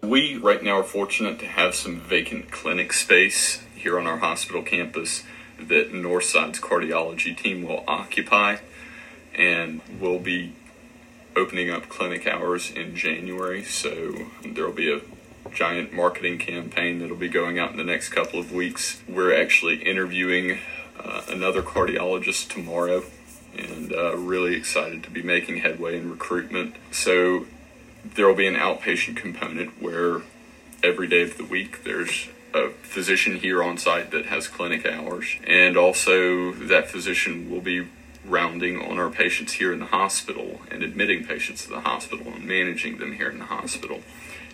we right now are fortunate to have some vacant clinic space here on our hospital campus that Northside's cardiology team will occupy, and we'll be opening up clinic hours in January. So there will be a giant marketing campaign that'll be going out in the next couple of weeks. We're actually interviewing another cardiologist tomorrow, and really excited to be making headway in recruitment. So there will be an outpatient component where every day of the week there's a physician here on site that has clinic hours, and also that physician will be rounding on our patients here in the hospital and admitting patients to the hospital and managing them here in the hospital.